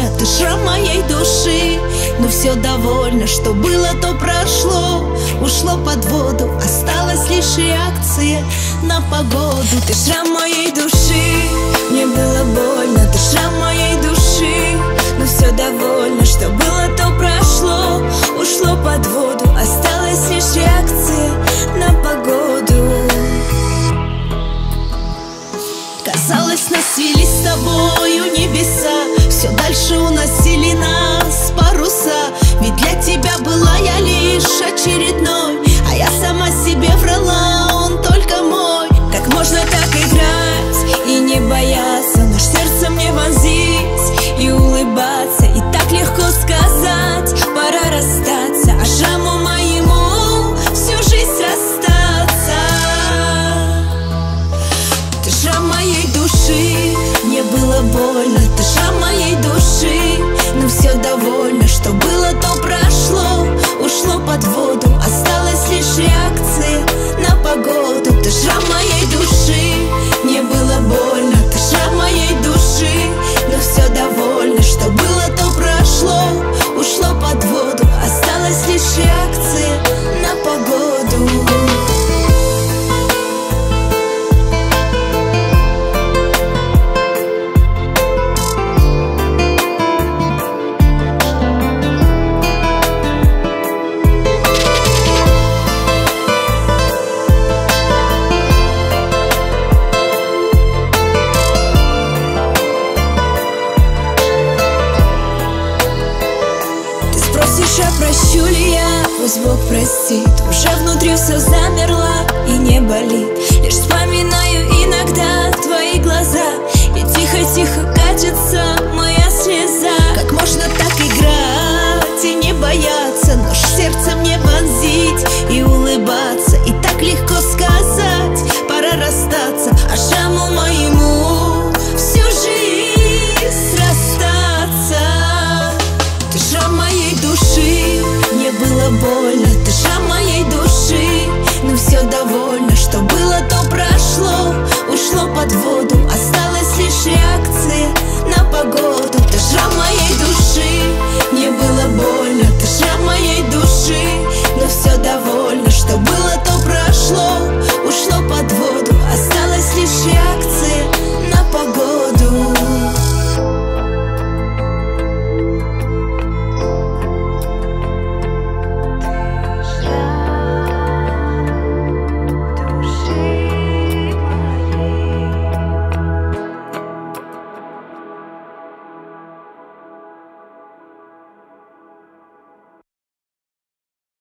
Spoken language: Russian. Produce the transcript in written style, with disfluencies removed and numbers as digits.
ты шрам моей души. Но все довольно, что было, то прошло. Ушло под воду, осталась лишь реакция на погоду. Ты шрам моей души, мне было больно, ты шрам моей души. Но все довольно, что было, то прошло. Ушло под воду, осталась лишь реакция на погоду. Казалось, нас свели с тобою небеса, все дальше уносили нас паруса. Ведь для тебя была я лишь очередной, а я сама себе врала, он только мой. Как можно так играть и не бояться, нож сердцем мне вонзить и улыбаться? И так легко сказать, пора расстаться, а шраму моему всю жизнь расстаться. Ты шрам моей души, мне было больно, ты шрам моей души. Но все довольно, что было, то прошло. Ушло под воду, осталась лишь реакция на погоду. Ты шрам моей души, мне было больно, ты шрам моей души. Но все довольно, что было, то прошло. Ушло под воду, осталась лишь реакция на погоду. А прощу ли я? Пусть Бог простит. Уже внутри все замерло и не болит. Лишь вспоминаю иногда твои глаза, и тихо-тихо катится